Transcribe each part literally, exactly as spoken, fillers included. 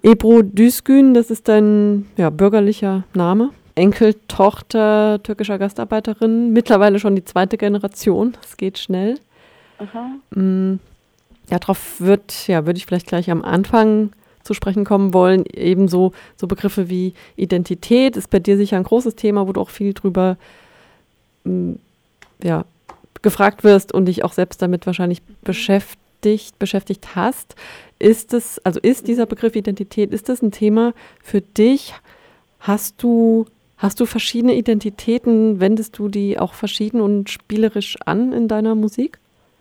Ebru Düzgün, das ist dein ja, bürgerlicher Name. Enkeltochter türkischer Gastarbeiterin, mittlerweile schon die zweite Generation, das geht schnell. Aha. Mm, ja, darauf wird, ja, würde ich vielleicht gleich am Anfang zu sprechen kommen wollen. Ebenso so Begriffe wie Identität ist bei dir sicher ein großes Thema, wo du auch viel drüber mm, ja, gefragt wirst und dich auch selbst damit wahrscheinlich beschäftigt, beschäftigt hast. Ist es, also ist dieser Begriff Identität, ist das ein Thema für dich? Hast du Hast du verschiedene Identitäten? Wendest du die auch verschieden und spielerisch an in deiner Musik?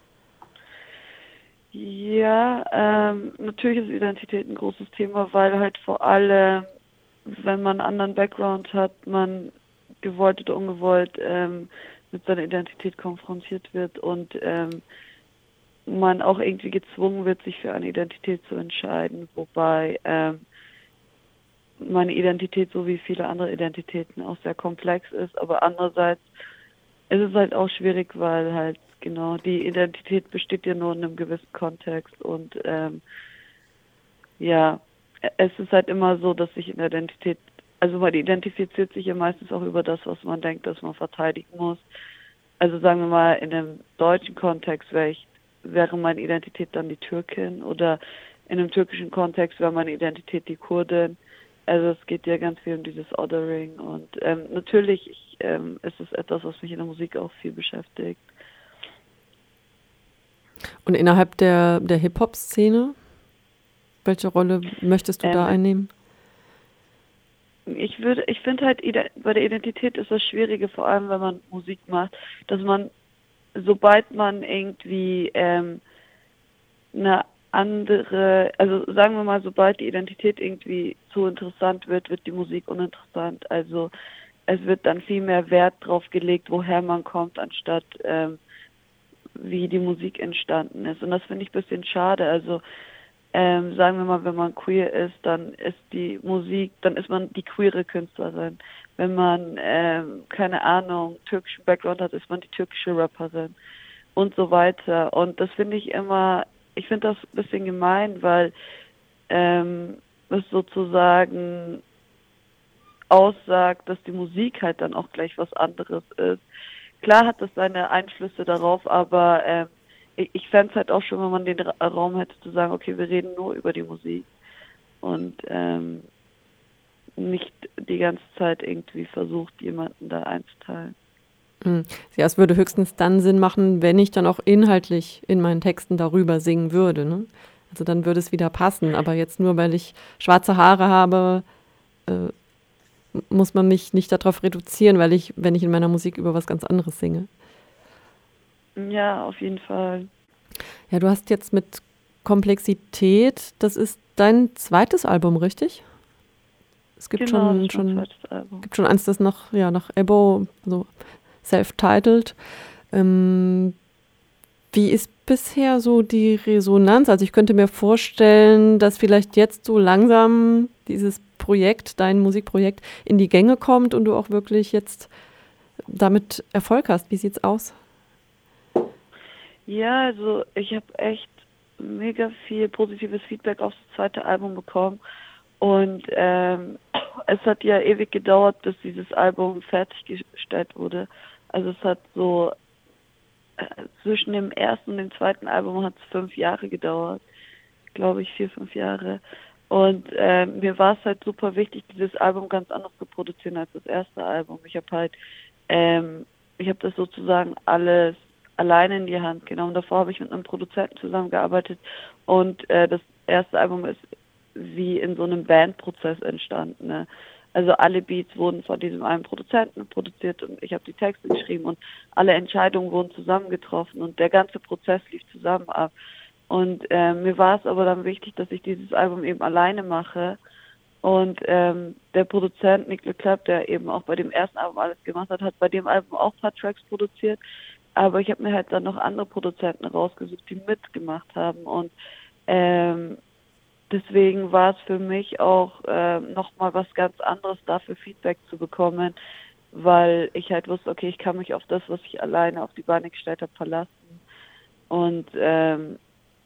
Ja, ähm, natürlich ist Identität ein großes Thema, weil halt vor allem, wenn man einen anderen Background hat, man gewollt oder ungewollt ähm, mit seiner Identität konfrontiert wird und ähm, man auch irgendwie gezwungen wird, sich für eine Identität zu entscheiden, wobei ähm, meine Identität so wie viele andere Identitäten auch sehr komplex ist, aber andererseits ist es halt auch schwierig, weil halt genau die Identität besteht ja nur in einem gewissen Kontext und ähm, ja, es ist halt immer so, dass sich in der Identität, also man identifiziert sich ja meistens auch über das, was man denkt, dass man verteidigen muss. Also sagen wir mal, in einem deutschen Kontext wäre ich, wäre meine Identität dann die Türkin oder in einem türkischen Kontext wäre meine Identität die Kurdin. Also es geht ja ganz viel um dieses Othering und ähm, natürlich ich, ähm, ist es etwas, was mich in der Musik auch viel beschäftigt. Und innerhalb der, der Hip-Hop-Szene, welche Rolle möchtest du Ähm, da einnehmen? Ich würde, ich finde halt, bei der Identität ist das Schwierige, vor allem wenn man Musik macht, dass man, sobald man irgendwie ähm, eine andere, also sagen wir mal, sobald die Identität irgendwie zu interessant wird, wird die Musik uninteressant. Also es wird dann viel mehr Wert drauf gelegt, woher man kommt, anstatt ähm, wie die Musik entstanden ist. Und das finde ich ein bisschen schade. Also ähm, sagen wir mal, wenn man queer ist, dann ist die Musik, dann ist man die queere Künstlerin. Wenn man, ähm, keine Ahnung, türkischen Background hat, ist man die türkische Rapperin und so weiter. Und das finde ich immer, ich finde das ein bisschen gemein, weil ähm, es sozusagen aussagt, dass die Musik halt dann auch gleich was anderes ist. Klar hat das seine Einflüsse darauf, aber ähm, ich, ich fände es halt auch schon, wenn man den Ra- Raum hätte zu sagen, okay, wir reden nur über die Musik und ähm, nicht die ganze Zeit irgendwie versucht, jemanden da einzuteilen. Hm. Ja, es würde höchstens dann Sinn machen, wenn ich dann auch inhaltlich in meinen Texten darüber singen würde, ne? Also dann würde es wieder passen. Aber jetzt nur, weil ich schwarze Haare habe, äh, muss man mich nicht darauf reduzieren, weil ich, wenn ich in meiner Musik über was ganz anderes singe. Ja, auf jeden Fall. Ja, du hast jetzt mit Komplexität, das ist dein zweites Album, richtig? Es gibt Genau, das schon, ist mein schon, zweites Album. gibt schon eins, das noch, ja, nach Ebo, so self-titled. Ähm, wie ist bisher so die Resonanz? Also ich könnte mir vorstellen, dass vielleicht jetzt so langsam dieses Projekt, dein Musikprojekt, in die Gänge kommt und du auch wirklich jetzt damit Erfolg hast. Wie sieht's aus? Ja, also ich habe echt mega viel positives Feedback auf das zweite Album bekommen und ähm, es hat ja ewig gedauert, bis dieses Album fertiggestellt wurde. Also es hat so äh, zwischen dem ersten und dem zweiten Album hat es fünf Jahre gedauert, glaube ich, vier, fünf Jahre. Und äh, mir war es halt super wichtig, dieses Album ganz anders zu produzieren als das erste Album. Ich habe halt, ähm, ich habe das sozusagen alles alleine in die Hand genommen. Davor habe ich mit einem Produzenten zusammengearbeitet und äh, das erste Album ist wie in so einem Bandprozess entstanden. Ne? Also alle Beats wurden von diesem einen Produzenten produziert und ich habe die Texte geschrieben und alle Entscheidungen wurden zusammen getroffen und der ganze Prozess lief zusammen ab. Und äh, mir war es aber dann wichtig, dass ich dieses Album eben alleine mache. Und ähm, der Produzent Nick LeClapp, der eben auch bei dem ersten Album alles gemacht hat, hat bei dem Album auch ein paar Tracks produziert. Aber ich habe mir halt dann noch andere Produzenten rausgesucht, die mitgemacht haben. Und ähm, deswegen war es für mich auch äh, nochmal was ganz anderes, dafür Feedback zu bekommen, weil ich halt wusste, okay, ich kann mich auf das, was ich alleine auf die Beine gestellt habe, verlassen. Und ähm,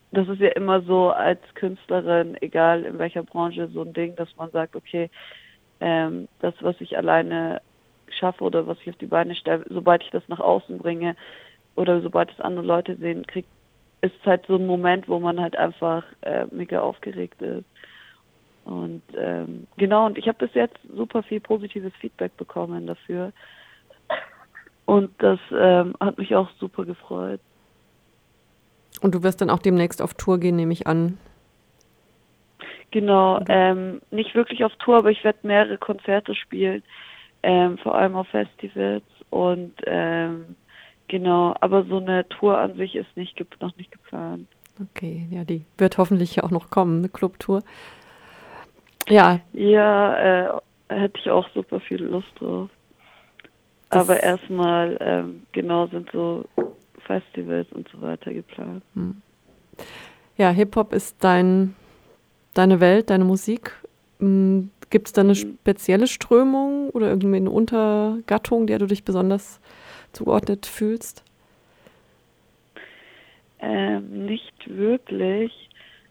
das ist ja immer so als Künstlerin, egal in welcher Branche, so ein Ding, dass man sagt, okay, ähm, das, was ich alleine schaffe oder was ich auf die Beine stelle, sobald ich das nach außen bringe oder sobald es andere Leute sehen, kriegt, ist halt so ein Moment, wo man halt einfach äh, mega aufgeregt ist. Und ähm, genau, und ich habe bis jetzt super viel positives Feedback bekommen dafür. Und das ähm, hat mich auch super gefreut. Und du wirst dann auch demnächst auf Tour gehen, nehme ich an. Genau, ähm, nicht wirklich auf Tour, aber ich werde mehrere Konzerte spielen, ähm, vor allem auf Festivals und ähm, genau, aber so eine Tour an sich ist nicht ge- noch nicht geplant. Okay, ja, die wird hoffentlich auch noch kommen, eine Clubtour. Ja. Ja, äh, hätte ich auch super viel Lust drauf. Aber erstmal, ähm, genau, sind so Festivals und so weiter geplant. Hm. Ja, Hip-Hop ist dein, deine Welt, deine Musik. Gibt es da eine spezielle Strömung oder irgendwie eine Untergattung, der du dich besonders zugeordnet fühlst? Ähm, nicht wirklich.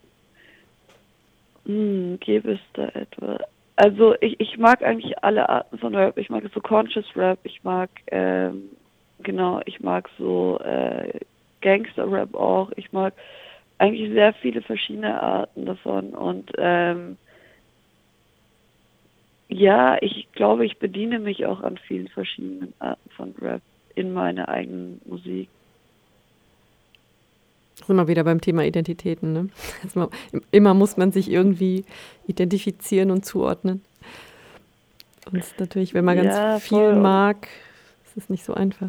Hm, gäbe es da etwa? Also ich, ich mag eigentlich alle Arten von Rap. Ich mag so Conscious Rap, ich mag, ähm, genau, ich mag so äh, Gangster Rap auch. Ich mag eigentlich sehr viele verschiedene Arten davon. Und ähm, ja, ich glaube, ich bediene mich auch an vielen verschiedenen Arten von Rap in meiner eigenen Musik. Sind wir wieder beim Thema Identitäten, ne? Also immer muss man sich irgendwie identifizieren und zuordnen. Und es ist natürlich, wenn man Ja, ganz viel voll. mag, ist es nicht so einfach.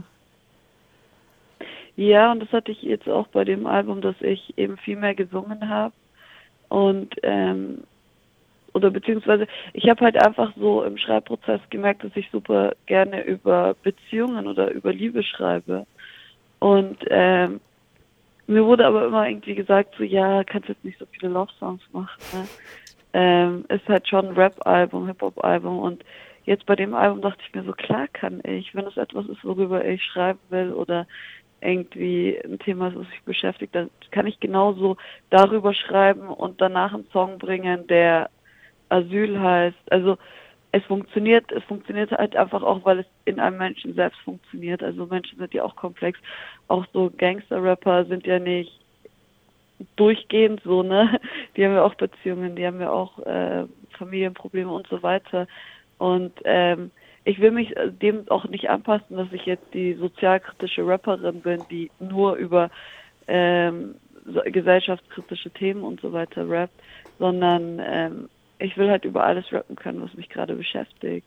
Ja, und das hatte ich jetzt auch bei dem Album, dass ich eben viel mehr gesungen habe. Und, ähm, oder beziehungsweise, ich habe halt einfach so im Schreibprozess gemerkt, dass ich super gerne über Beziehungen oder über Liebe schreibe. Und ähm, mir wurde aber immer irgendwie gesagt, so, ja, kannst jetzt nicht so viele Love-Songs machen, ne? Ähm, ist halt schon ein Rap-Album, Hip-Hop-Album. Und jetzt bei dem Album dachte ich mir so, klar kann ich, wenn es etwas ist, worüber ich schreiben will oder irgendwie ein Thema ist, was mich beschäftigt, dann kann ich genauso darüber schreiben und danach einen Song bringen, der Asyl heißt. Also es funktioniert, es funktioniert halt einfach auch, weil es in einem Menschen selbst funktioniert. Also Menschen sind ja auch komplex. Auch so Gangster-Rapper sind ja nicht durchgehend so, ne? Die haben ja auch Beziehungen, die haben ja auch äh, Familienprobleme und so weiter. Und ähm, ich will mich dem auch nicht anpassen, dass ich jetzt die sozialkritische Rapperin bin, die nur über ähm, so, gesellschaftskritische Themen und so weiter rappt, sondern ähm, ich will halt über alles rappen können, was mich gerade beschäftigt.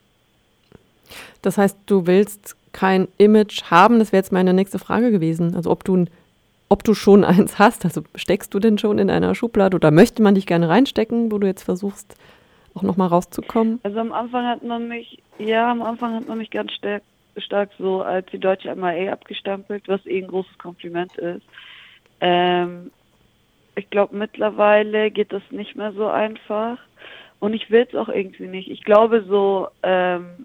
Das heißt, du willst kein Image haben? Das wäre jetzt meine nächste Frage gewesen. Also ob du, ob du schon eins hast, also steckst du denn schon in einer Schublade oder möchte man dich gerne reinstecken, wo du jetzt versuchst, auch nochmal rauszukommen? Also am Anfang hat man mich, ja, am Anfang hat man mich ganz stark, stark so als die deutsche M A E abgestempelt, was eh ein großes Kompliment ist. Ähm, ich glaube, mittlerweile geht das nicht mehr so einfach. Und ich will es auch irgendwie nicht. Ich glaube so, ähm,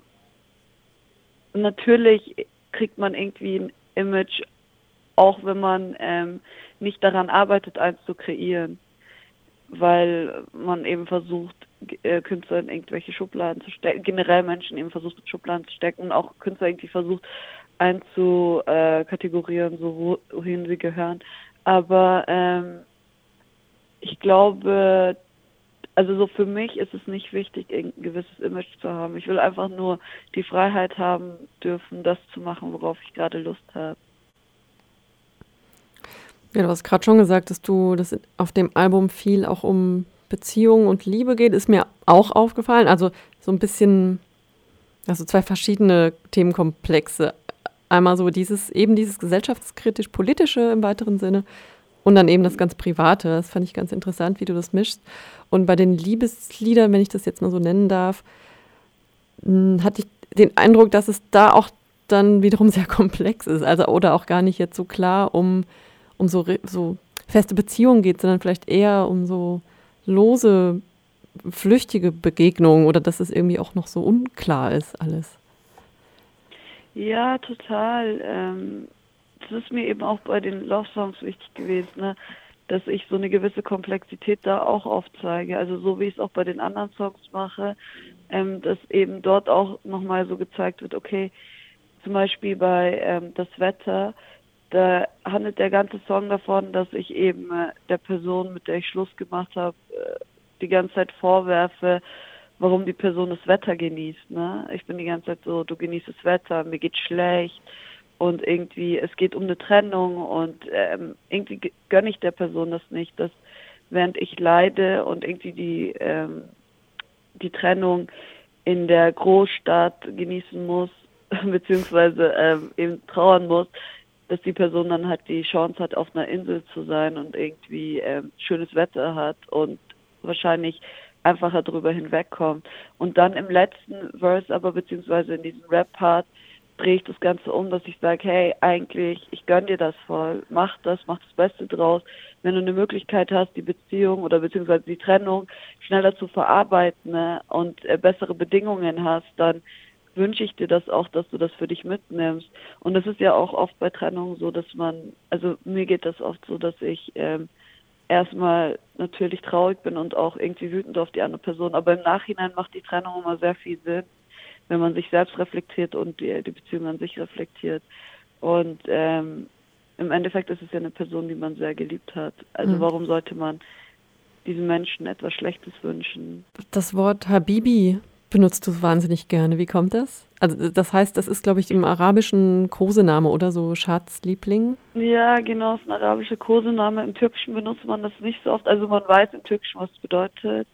natürlich kriegt man irgendwie ein Image, auch wenn man ähm, nicht daran arbeitet, eins zu kreieren. Weil man eben versucht, äh, Künstler in irgendwelche Schubladen zu stecken, generell Menschen eben versucht, in Schubladen zu stecken und auch Künstler irgendwie versucht, einzukategorieren, so wohin sie gehören. Aber ähm, ich glaube, also so für mich ist es nicht wichtig, irgendein gewisses Image zu haben. Ich will einfach nur die Freiheit haben dürfen, das zu machen, worauf ich gerade Lust habe. Ja, du hast gerade schon gesagt, dass du, dass auf dem Album viel auch um Beziehungen und Liebe geht, ist mir auch aufgefallen. Also so ein bisschen, also zwei verschiedene Themenkomplexe. Einmal so dieses, eben dieses gesellschaftskritisch-politische im weiteren Sinne und dann eben das ganz Private. Das fand ich ganz interessant, wie du das mischst. Und bei den Liebesliedern, wenn ich das jetzt mal so nennen darf, hatte ich den Eindruck, dass es da auch dann wiederum sehr komplex ist. Also oder auch gar nicht jetzt so klar um, um so, so feste Beziehungen geht, sondern vielleicht eher um so lose, flüchtige Begegnungen oder dass es irgendwie auch noch so unklar ist alles. Ja, total. Ähm, das ist mir eben auch bei den Love Songs wichtig gewesen, ne? dass ich so eine gewisse Komplexität da auch aufzeige. Also so wie ich es auch bei den anderen Songs mache, ähm, dass eben dort auch nochmal so gezeigt wird, okay, zum Beispiel bei ähm, Das Wetter, da handelt der ganze Song davon, dass ich eben äh, der Person, mit der ich Schluss gemacht habe, äh, die ganze Zeit vorwerfe, warum die Person das Wetter genießt. Ne? Ich bin die ganze Zeit so, du genießt das Wetter, mir geht's schlecht und irgendwie, es geht um eine Trennung und ähm, irgendwie gönne ich der Person das nicht, dass während ich leide und irgendwie die, ähm, die Trennung in der Großstadt genießen muss, beziehungsweise ähm, eben trauern muss, dass die Person dann halt die Chance hat, auf einer Insel zu sein und irgendwie ähm, schönes Wetter hat und wahrscheinlich einfacher drüber hinwegkommt. Und dann im letzten Verse aber, beziehungsweise in diesem Rap-Part, drehe ich das Ganze um, dass ich sage, hey, eigentlich, ich gönn dir das voll, mach das, mach das Beste draus. Wenn du eine Möglichkeit hast, die Beziehung oder beziehungsweise die Trennung schneller zu verarbeiten, ne, und äh, bessere Bedingungen hast, dann wünsche ich dir das auch, dass du das für dich mitnimmst. Und das ist ja auch oft bei Trennungen so, dass man, also mir geht das oft so, dass ich ähm, erstmal natürlich traurig bin und auch irgendwie wütend auf die andere Person, aber im Nachhinein macht die Trennung immer sehr viel Sinn, wenn man sich selbst reflektiert und die, die Beziehung an sich reflektiert. Und ähm, im Endeffekt ist es ja eine Person, die man sehr geliebt hat. Also Mhm. warum sollte man diesen Menschen etwas Schlechtes wünschen? Das Wort Habibi benutzt du wahnsinnig gerne. Wie kommt das? Also das heißt, das ist, glaube ich, im Arabischen Kosename oder so, Schatz, Liebling? Ja, genau, es ist ein arabischer Kosename. Im Türkischen benutzt man das nicht so oft. Also man weiß im Türkischen, was es bedeutet.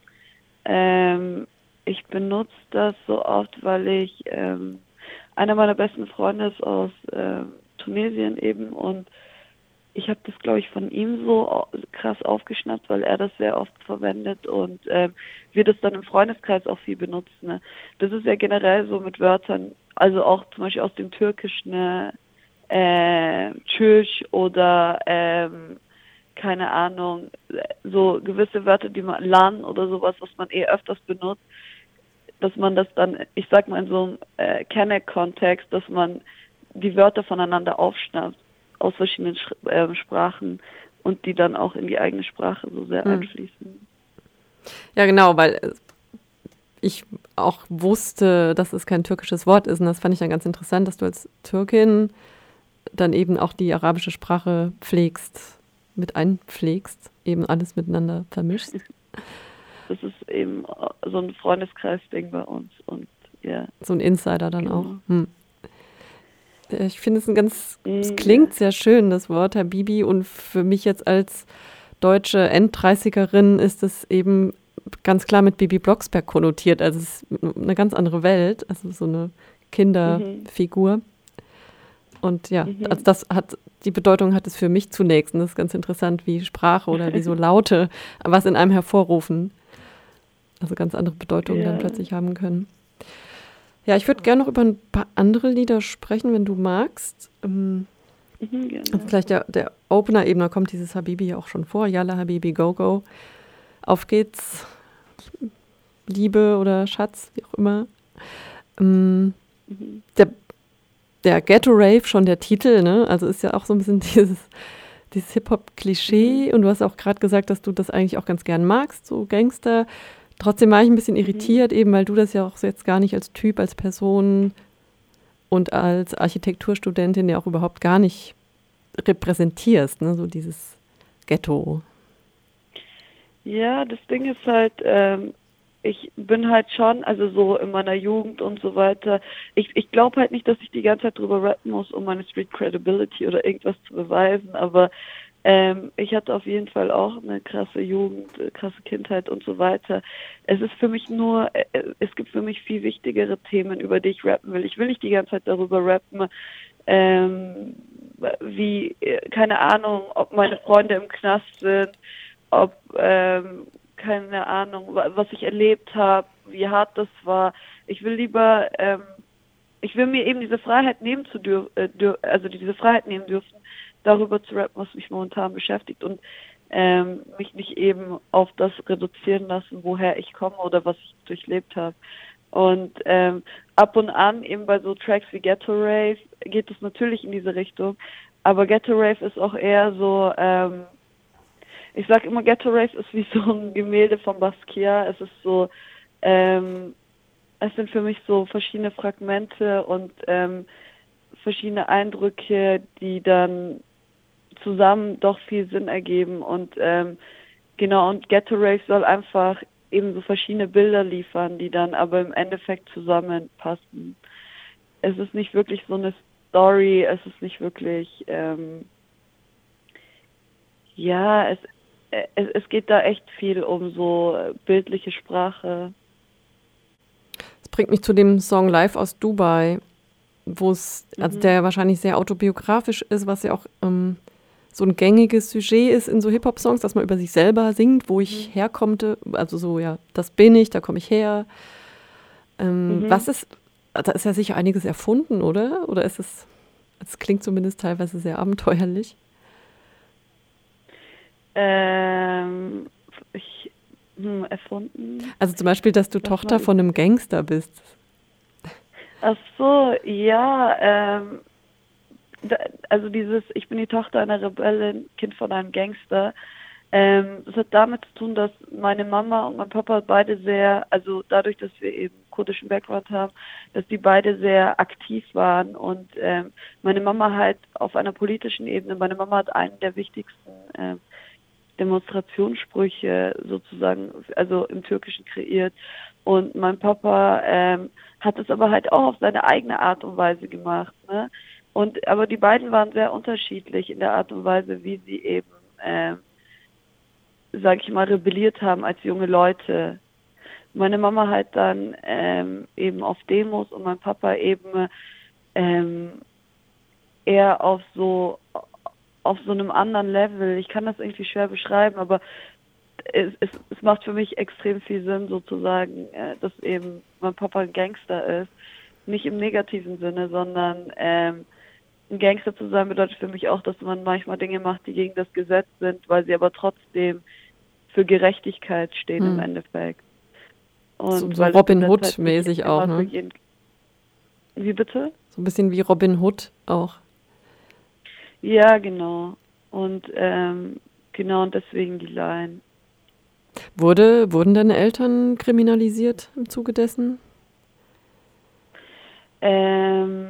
Ähm, ich benutze das so oft, weil ich, ähm, einer meiner besten Freunde ist aus ähm, Tunesien eben und ich habe das, glaube ich, von ihm so krass aufgeschnappt, weil er das sehr oft verwendet und ähm, wir das dann im Freundeskreis auch viel benutzen. Ne? Das ist ja generell so mit Wörtern, also auch zum Beispiel aus dem Türkischen, ne? äh, Tschüss oder ähm, keine Ahnung, so gewisse Wörter, die man, Lan oder sowas, was man eh öfters benutzt, dass man das dann, ich sag mal in so einem äh, Kenneck-Kontext, dass man die Wörter voneinander aufschnappt aus verschiedenen Sch- äh, Sprachen und die dann auch in die eigene Sprache so sehr Mhm. einfließen. Ja, genau, weil ich auch wusste, dass es kein türkisches Wort ist. Und das fand ich dann ganz interessant, dass du als Türkin dann eben auch die arabische Sprache pflegst, mit einpflegst, eben alles miteinander vermischst. Das ist eben so ein Freundeskreis-Ding bei uns und ja. So ein Insider dann Genau. auch. Hm. Ich finde es ein ganz, es Ja. klingt sehr schön, das Wort Habibi. Und für mich jetzt als deutsche Enddreißigerin ist es eben ganz klar mit Bibi Blocksberg konnotiert. Also es ist eine ganz andere Welt, also so eine Kinderfigur. Und ja, Mhm. also das hat, die Bedeutung hat es für mich zunächst. Und das ist ganz interessant, wie Sprache oder wie so Laute was in einem hervorrufen. Also ganz andere Bedeutungen Ja. dann plötzlich haben können. Ja, ich würde gerne noch über ein paar andere Lieder sprechen, wenn du magst. Ähm, Mhm, gerne. also gleich der, der Opener eben, da kommt dieses Habibi ja auch schon vor. Yalla Habibi, go, go. Auf geht's, Liebe oder Schatz, wie auch immer. Ähm, Mhm. der, der Ghetto-Rave, schon der Titel, ne? Also ist ja auch so ein bisschen dieses, dieses Hip-Hop-Klischee. Mhm. Und du hast auch gerade gesagt, dass du das eigentlich auch ganz gern magst, so Gangster. Trotzdem war ich ein bisschen irritiert, mhm. eben weil du das ja auch jetzt gar nicht als Typ, als Person und als Architekturstudentin ja auch überhaupt gar nicht repräsentierst, ne? So dieses Ghetto. Ja, das Ding ist halt, ähm, ich bin halt schon, also so in meiner Jugend und so weiter, ich, ich glaube halt nicht, dass ich die ganze Zeit drüber rappen muss, um meine Street Credibility oder irgendwas zu beweisen, aber ähm, ich hatte auf jeden Fall auch eine krasse Jugend, krasse Kindheit und so weiter. Es ist für mich nur, äh, es gibt für mich viel wichtigere Themen, über die ich rappen will. Ich will nicht die ganze Zeit darüber rappen, ähm, wie, keine Ahnung, ob meine Freunde im Knast sind, ob, ähm, keine Ahnung, was ich erlebt habe, wie hart das war. Ich will lieber, ähm, ich will mir eben diese Freiheit nehmen zu dürfen, äh, dür- also diese Freiheit nehmen dürfen, darüber zu rappen, was mich momentan beschäftigt und ähm, mich nicht eben auf das reduzieren lassen, woher ich komme oder was ich durchlebt habe. Und ähm, ab und an, eben bei so Tracks wie Ghetto Rave, geht es natürlich in diese Richtung, aber Ghetto Rave ist auch eher so, ähm, ich sag immer, Ghetto Race ist wie so ein Gemälde von Basquiat. Es ist so, ähm, es sind für mich so verschiedene Fragmente und ähm, verschiedene Eindrücke, die dann zusammen doch viel Sinn ergeben. Und ähm, genau, und Ghetto Race soll einfach eben so verschiedene Bilder liefern, die dann aber im Endeffekt zusammenpassen. Es ist nicht wirklich so eine Story, es ist nicht wirklich, ähm, ja, es, es, es geht da echt viel um so bildliche Sprache. Das bringt mich zu dem Song Live aus Dubai, wo es, also Mhm. der wahrscheinlich sehr autobiografisch ist, was ja auch ähm, so ein gängiges Sujet ist in so Hip-Hop-Songs, dass man über sich selber singt, wo ich Mhm. herkommte, also so, ja, das bin ich, da komme ich her. Ähm, Mhm. Was ist, da ist ja sicher einiges erfunden, oder? Oder ist es, es klingt zumindest teilweise sehr abenteuerlich. Ähm, ich, hm, erfunden? Also zum Beispiel, dass du Lass Tochter mal von einem Gangster bist. Ach so, ja, ähm, da, also dieses, ich bin die Tochter einer Rebellin, Kind von einem Gangster. Ähm, das hat damit zu tun, dass meine Mama und mein Papa beide sehr, also dadurch, dass wir eben kurdischen Background haben, dass die beide sehr aktiv waren und ähm, meine Mama halt auf einer politischen Ebene, meine Mama hat einen der wichtigsten ähm, Demonstrationssprüche sozusagen, also im Türkischen kreiert. Und mein Papa ähm, hat es aber halt auch auf seine eigene Art und Weise gemacht. Ne? Und aber die beiden waren sehr unterschiedlich in der Art und Weise, wie sie eben, ähm, sag ich mal, rebelliert haben als junge Leute. Meine Mama halt dann ähm, eben auf Demos und mein Papa eben ähm, eher auf so auf so einem anderen Level. Ich kann das irgendwie schwer beschreiben, aber es, es, es macht für mich extrem viel Sinn, sozusagen, äh, dass eben mein Papa ein Gangster ist. Nicht im negativen Sinne, sondern ähm, ein Gangster zu sein bedeutet für mich auch, dass man manchmal Dinge macht, die gegen das Gesetz sind, weil sie aber trotzdem für Gerechtigkeit stehen im Hm. Endeffekt. So, Und so weil das Robin Gesetz halt nicht Hood-mäßig auch, immer für ne? jeden... Wie bitte? So ein bisschen wie Robin Hood auch. Ja, genau. Und ähm, genau, und deswegen die Line. Wurde, wurden deine Eltern kriminalisiert im Zuge dessen? Ähm,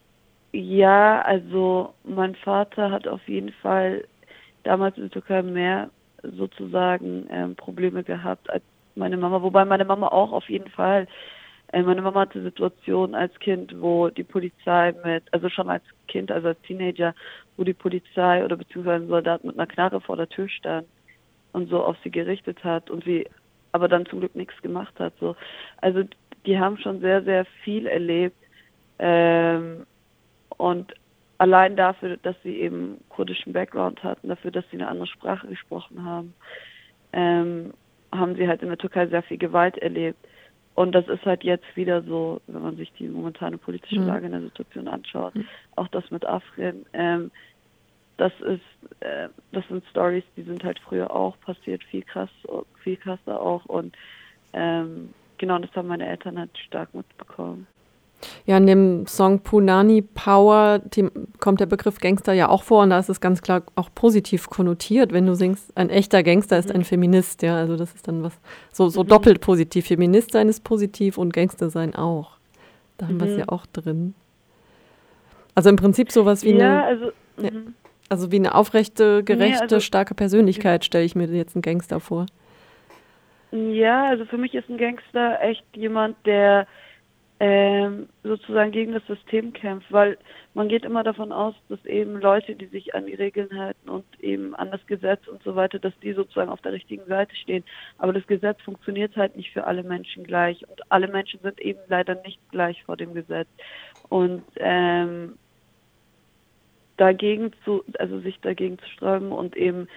ja, also mein Vater hat auf jeden Fall damals in der Türkei mehr sozusagen ähm, Probleme gehabt als meine Mama, wobei meine Mama auch auf jeden Fall, äh, meine Mama hatte Situationen als Kind, wo die Polizei mit, also schon als Kind, also als Teenager, wo die Polizei oder beziehungsweise ein Soldat mit einer Knarre vor der Tür stand und so auf sie gerichtet hat und sie aber dann zum Glück nichts gemacht hat. So. Also die haben schon sehr, sehr viel erlebt. Ähm, und allein dafür, dass sie eben kurdischen Background hatten, dafür, dass sie eine andere Sprache gesprochen haben, ähm, haben sie halt in der Türkei sehr viel Gewalt erlebt. Und das ist halt jetzt wieder so, wenn man sich die momentane politische Hm. Lage in der Situation anschaut, auch das mit Afrin, ähm, das ist, äh, das sind Stories, die sind halt früher auch passiert, viel krass, viel krasser auch. Und ähm, genau, das haben meine Eltern halt stark mitbekommen. Ja, in dem Song Punani Power dem, kommt der Begriff Gangster ja auch vor und da ist es ganz klar auch positiv konnotiert, wenn du singst, ein echter Gangster ist Mhm. ein Feminist, ja, also das ist dann was, so, so Mhm. doppelt positiv. Feminist sein ist positiv und Gangster sein auch. Da haben wir es Mhm. ja auch drin. Also im Prinzip sowas wie Ja, eine, also, ja, mhm. also wie eine aufrechte, nee, gerechte, also, starke Persönlichkeit stelle ich mir jetzt einen Gangster vor. ja, also für mich ist ein Gangster echt jemand, der ähm, sozusagen gegen das System kämpft, weil man geht immer davon aus, dass eben Leute, die sich an die Regeln halten und eben an das Gesetz und so weiter, dass die sozusagen auf der richtigen Seite stehen. Aber das Gesetz funktioniert halt nicht für alle Menschen gleich und alle Menschen sind eben leider nicht gleich vor dem Gesetz. Und ähm, dagegen zu, also sich dagegen zu sträuben und eben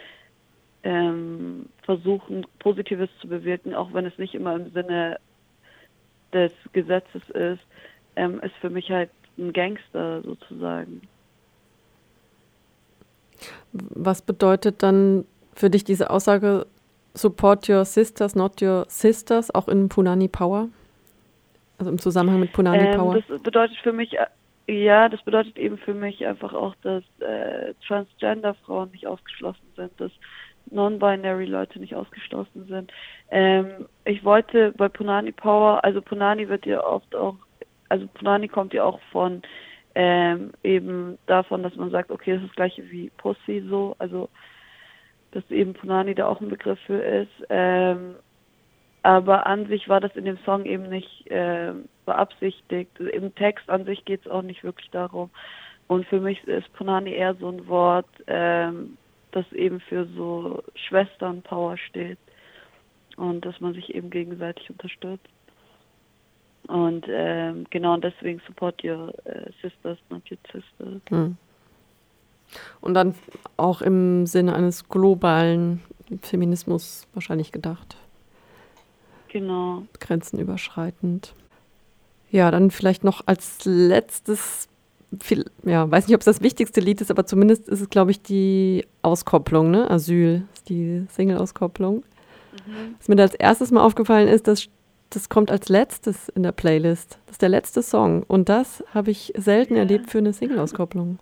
ähm, versuchen, Positives zu bewirken, auch wenn es nicht immer im Sinne des Gesetzes ist, ähm, ist für mich halt ein Gangster sozusagen. Was bedeutet dann für dich diese Aussage, support your sisters, not your sisters, auch in Punani Power? Also im Zusammenhang mit Punani Ähm, Power? das bedeutet für mich, ja, das bedeutet eben für mich einfach auch, dass äh, Transgender-Frauen nicht ausgeschlossen sind, dass non-binary Leute nicht ausgeschlossen sind. Ähm, ich wollte bei Punani Power, also Punani wird ja oft auch, also Punani kommt ja auch von ähm, eben davon, dass man sagt, okay, das ist das gleiche wie Pussy so, also dass eben Punani da auch ein Begriff für ist. Ähm, aber an sich war das in dem Song eben nicht ähm, beabsichtigt. Im Text an sich geht es auch nicht wirklich darum. Und für mich ist Punani eher so ein Wort, ähm, das eben für so Schwesternpower steht und dass man sich eben gegenseitig unterstützt. Und ähm, genau und deswegen support your äh, sisters, not your sisters. Hm. Und dann auch im Sinne eines globalen Feminismus wahrscheinlich gedacht. Genau. Grenzenüberschreitend. Ja, dann vielleicht noch als letztes, viel, ja, weiß nicht, ob es das wichtigste Lied ist, aber zumindest ist es, glaube ich, die Auskopplung, ne? Asyl, ist die Single-Auskopplung. Mhm. Was mir da als erstes mal aufgefallen ist, dass das kommt als letztes in der Playlist. Das ist der letzte Song. Und das habe ich selten Ja. erlebt für eine Single-Auskopplung.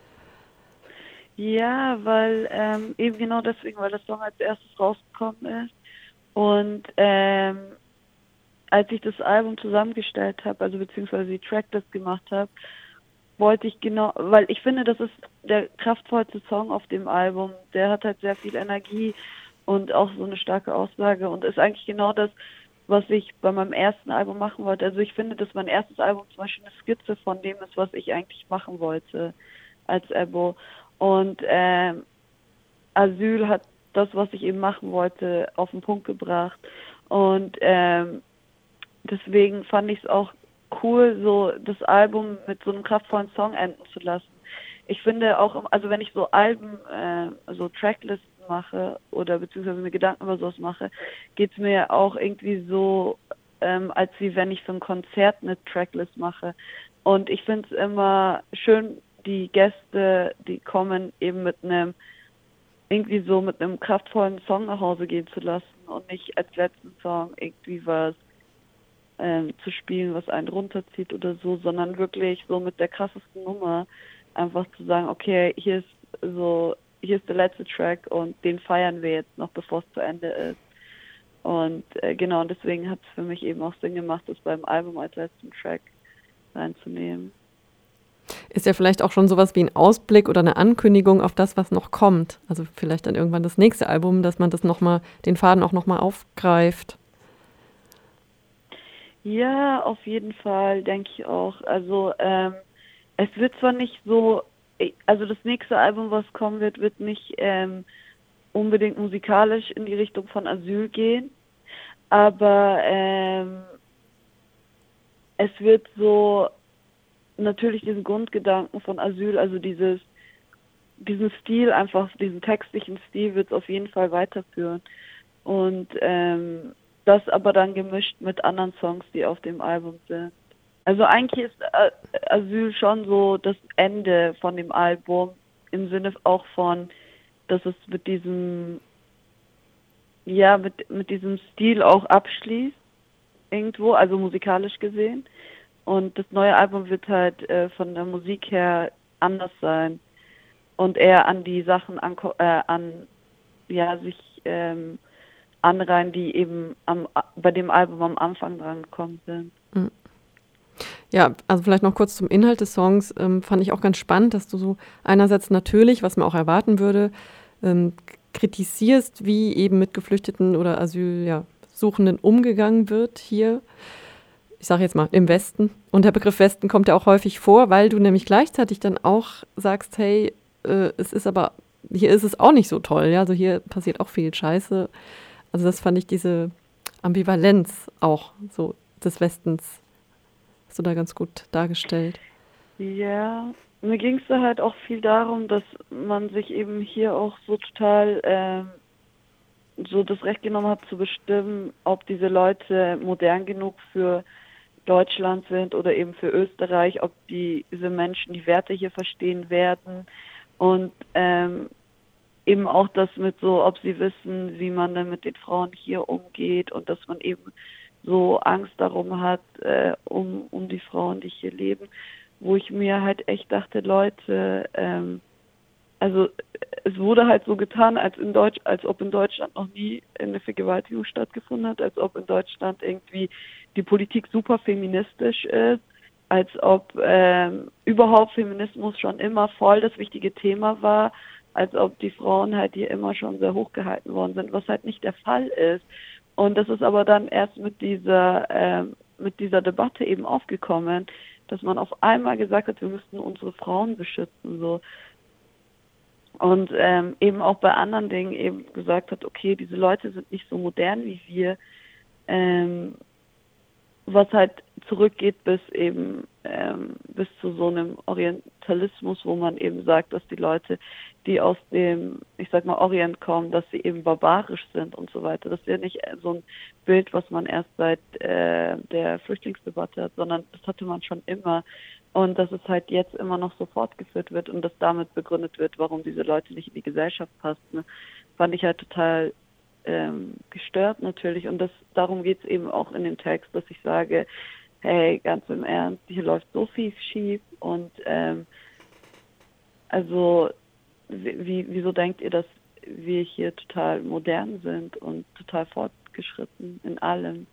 Ja, weil ähm, eben genau deswegen, weil das Song als erstes rausgekommen ist. Und ähm, als ich das Album zusammengestellt habe, also beziehungsweise die Tracklist gemacht habe, wollte ich genau, weil ich finde, das ist der kraftvollste Song auf dem Album. Der hat halt sehr viel Energie und auch so eine starke Aussage und ist eigentlich genau das, was ich bei meinem ersten Album machen wollte. Also ich finde, dass mein erstes Album zum Beispiel eine Skizze von dem ist, was ich eigentlich machen wollte als Ebo. Und ähm, Asyl hat das, was ich eben machen wollte, auf den Punkt gebracht. Und ähm, deswegen fand ich es auch cool, so das Album mit so einem kraftvollen Song enden zu lassen. Ich finde auch, also wenn ich so Alben, äh, so Tracklisten mache oder beziehungsweise mir Gedanken über sowas mache, geht es mir auch irgendwie so, ähm, als wie wenn ich für ein Konzert eine Tracklist mache. Und ich finde es immer schön, die Gäste, die kommen, eben mit einem, irgendwie so mit einem kraftvollen Song nach Hause gehen zu lassen und nicht als letzten Song irgendwie was ähm, zu spielen, was einen runterzieht oder so, sondern wirklich so mit der krassesten Nummer einfach zu sagen, okay, hier ist so, hier ist der letzte Track und den feiern wir jetzt noch, bevor es zu Ende ist. Und äh, genau, und deswegen hat es für mich eben auch Sinn gemacht, das beim Album als letzten Track reinzunehmen. Ist ja vielleicht auch schon sowas wie ein Ausblick oder eine Ankündigung auf das, was noch kommt. Also vielleicht dann irgendwann das nächste Album, dass man das noch mal, den Faden auch nochmal aufgreift. Ja, auf jeden Fall, denke ich auch. Also ähm, es wird zwar nicht so, also das nächste Album, was kommen wird, wird nicht ähm, unbedingt musikalisch in die Richtung von Asyl gehen, aber ähm, es wird so natürlich diesen Grundgedanken von Asyl, also dieses, diesen Stil einfach, diesen textlichen Stil wird es auf jeden Fall weiterführen. Und ähm, das aber dann gemischt mit anderen Songs, die auf dem Album sind. Also eigentlich ist Asyl schon so das Ende von dem Album, im Sinne auch von, dass es mit diesem, ja, mit, mit diesem Stil auch abschließt, irgendwo, also musikalisch gesehen. Und das neue Album wird halt äh, von der Musik her anders sein und eher an die Sachen an, äh, an ja, sich ähm, anreihen, die eben am, bei dem Album am Anfang dran gekommen sind. Ja, also vielleicht noch kurz zum Inhalt des Songs. Ähm, fand ich auch ganz spannend, dass du so einerseits natürlich, was man auch erwarten würde, ähm, kritisierst, wie eben mit Geflüchteten oder Asylsuchenden ja, umgegangen wird hier. Ich sage jetzt mal im Westen. Und der Begriff Westen kommt ja auch häufig vor, weil du nämlich gleichzeitig dann auch sagst, hey, äh, es ist aber, hier ist es auch nicht so toll. Ja? Also hier passiert auch viel Scheiße. Also das fand ich diese Ambivalenz auch so des Westens, hast du da ganz gut dargestellt. Ja, mir ging es da halt auch viel darum, dass man sich eben hier auch so total ähm, so das Recht genommen hat zu bestimmen, ob diese Leute modern genug für Deutschland sind oder eben für Österreich, ob die, diese Menschen die Werte hier verstehen werden und ähm, eben auch das mit so, ob sie wissen, wie man dann mit den Frauen hier umgeht und dass man eben so Angst darum hat, äh, um, um die Frauen, die hier leben, wo ich mir halt echt dachte, Leute, ähm, also es wurde halt so getan, als in Deutsch, als ob in Deutschland noch nie eine Vergewaltigung stattgefunden hat, als ob in Deutschland irgendwie die Politik super feministisch ist, als ob ähm, überhaupt Feminismus schon immer voll das wichtige Thema war, als ob die Frauen halt hier immer schon sehr hoch gehalten worden sind, was halt nicht der Fall ist. Und das ist aber dann erst mit dieser ähm, mit dieser Debatte eben aufgekommen, dass man auf einmal gesagt hat, wir müssten unsere Frauen beschützen, so. Und ähm, eben auch bei anderen Dingen eben gesagt hat, okay, diese Leute sind nicht so modern wie wir, ähm, was halt zurückgeht bis eben ähm, bis zu so einem Orientalismus, wo man eben sagt, dass die Leute, die aus dem, ich sag mal, Orient kommen, dass sie eben barbarisch sind und so weiter. Das ist ja nicht so ein Bild, was man erst seit äh, der Flüchtlingsdebatte hat, sondern das hatte man schon immer. Und dass es halt jetzt immer noch so fortgeführt wird und dass damit begründet wird, warum diese Leute nicht in die Gesellschaft passen, ne, fand ich halt total ähm, gestört natürlich. Und das darum geht es eben auch in dem Text, dass ich sage, hey, ganz im Ernst, hier läuft so viel schief und ähm, also wie, wieso denkt ihr, dass wir hier total modern sind und total fortgeschritten in allem?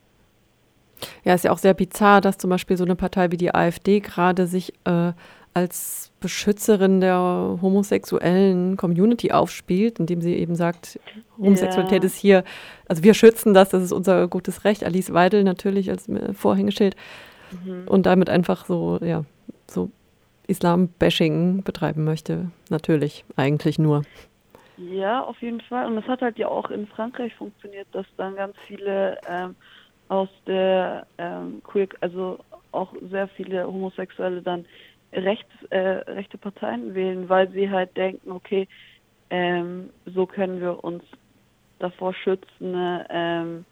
Ja, ist ja auch sehr bizarr, dass zum Beispiel so eine Partei wie die AfD gerade sich äh, als Beschützerin der homosexuellen Community aufspielt, indem sie eben sagt, Homosexualität Ja. ist hier, also wir schützen das, das ist unser gutes Recht. Alice Weidel natürlich als äh, Vorhängeschild Mhm. und damit einfach so, ja, so Islam-Bashing betreiben möchte. Natürlich, eigentlich nur. Ja, auf jeden Fall. Und es hat halt ja auch in Frankreich funktioniert, dass dann ganz viele ähm, aus der ähm, Queer, also auch sehr viele Homosexuelle dann rechts, äh, rechte Parteien wählen, weil sie halt denken, okay, ähm, so können wir uns davor schützen, ne, ähm,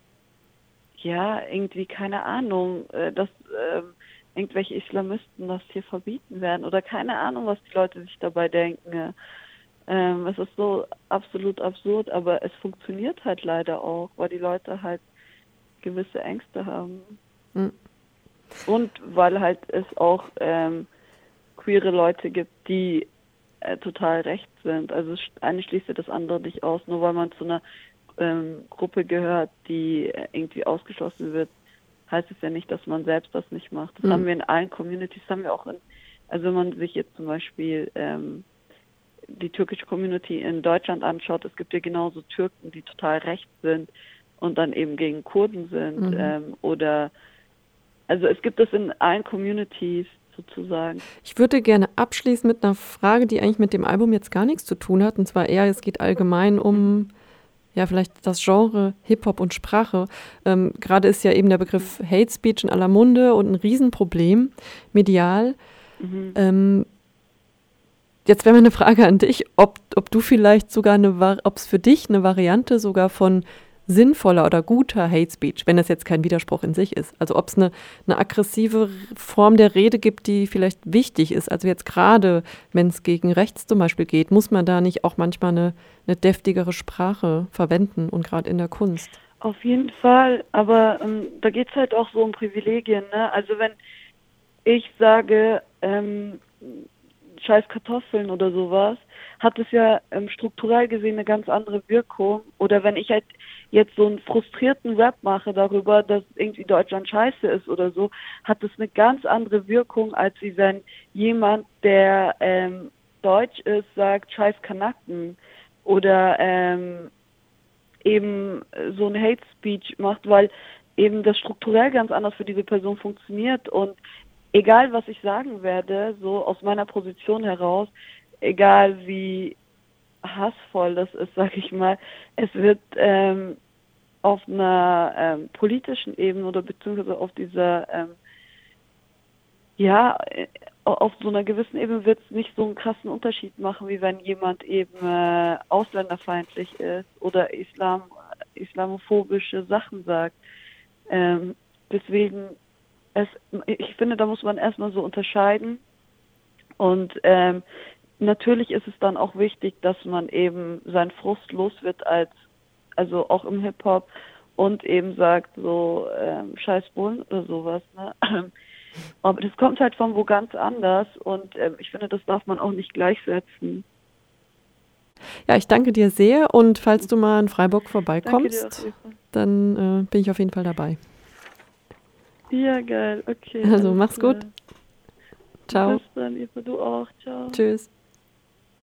ja, irgendwie, keine Ahnung, äh, dass ähm, irgendwelche Islamisten das hier verbieten werden oder keine Ahnung, was die Leute sich dabei denken. Ja. Ähm, es ist so absolut absurd, aber es funktioniert halt leider auch, weil die Leute halt gewisse Ängste haben. Mhm. Und weil halt es auch ähm, queere Leute gibt, die äh, total rechts sind. Also eine schließt ja das andere nicht aus, nur weil man zu einer ähm, Gruppe gehört, die äh, irgendwie ausgeschlossen wird, heißt es ja nicht, dass man selbst das nicht macht. Das Mhm. haben wir in allen Communities, haben wir auch in, also wenn man sich jetzt zum Beispiel ähm, die türkische Community in Deutschland anschaut, es gibt ja genauso Türken, die total rechts sind und dann eben gegen Kurden sind. Mhm. Ähm, oder also es gibt es in allen Communities sozusagen. Ich würde gerne abschließen mit einer Frage, die eigentlich mit dem Album jetzt gar nichts zu tun hat. Und zwar eher, es geht allgemein um, ja, vielleicht das Genre Hip-Hop und Sprache. Ähm, gerade ist ja eben der Begriff Hate Speech in aller Munde und ein Riesenproblem, medial. Mhm. Ähm, jetzt wäre meine Frage an dich, ob, ob du vielleicht sogar eine, ob es für dich eine Variante sogar von sinnvoller oder guter Hate Speech, wenn das jetzt kein Widerspruch in sich ist. Also ob es eine, eine aggressive Form der Rede gibt, die vielleicht wichtig ist. Also jetzt gerade, wenn es gegen rechts zum Beispiel geht, muss man da nicht auch manchmal eine, eine deftigere Sprache verwenden und gerade in der Kunst. Auf jeden Fall, aber ähm, da geht es halt auch so um Privilegien. Ne? Also wenn ich sage, ähm, scheiß Kartoffeln oder sowas, hat es ja ähm, strukturell gesehen eine ganz andere Wirkung. Oder wenn ich halt jetzt so einen frustrierten Rap mache darüber, dass irgendwie Deutschland scheiße ist oder so, hat es eine ganz andere Wirkung, als wie wenn jemand, der ähm, deutsch ist, sagt, scheiß Kanaken oder ähm, eben so ein Hate Speech macht, weil eben das strukturell ganz anders für diese Person funktioniert und egal was ich sagen werde, so aus meiner Position heraus, egal wie hassvoll das ist, sag ich mal, es wird ähm, auf einer ähm, politischen Ebene oder beziehungsweise auf dieser, ähm, ja, äh, auf so einer gewissen Ebene wird es nicht so einen krassen Unterschied machen, wie wenn jemand eben äh, ausländerfeindlich ist oder Islam, islamophobische Sachen sagt. Ähm, deswegen, es, ich finde, da muss man erstmal so unterscheiden und ähm, natürlich ist es dann auch wichtig, dass man eben seinen Frust los wird, als, also auch im Hip-Hop und eben sagt so ähm, scheiß Bullen oder sowas. Ne? Aber das kommt halt von wo ganz anders und ähm, ich finde, das darf man auch nicht gleichsetzen. Ja, ich danke dir sehr und falls du mal in Freiburg Danke dir auch, vorbeikommst, Eva. dann äh, bin ich auf jeden Fall dabei. Ja, geil. Okay. Also alles mach's gut. klar. Ciao. Bis dann, Eva. Du auch. Ciao. Tschüss.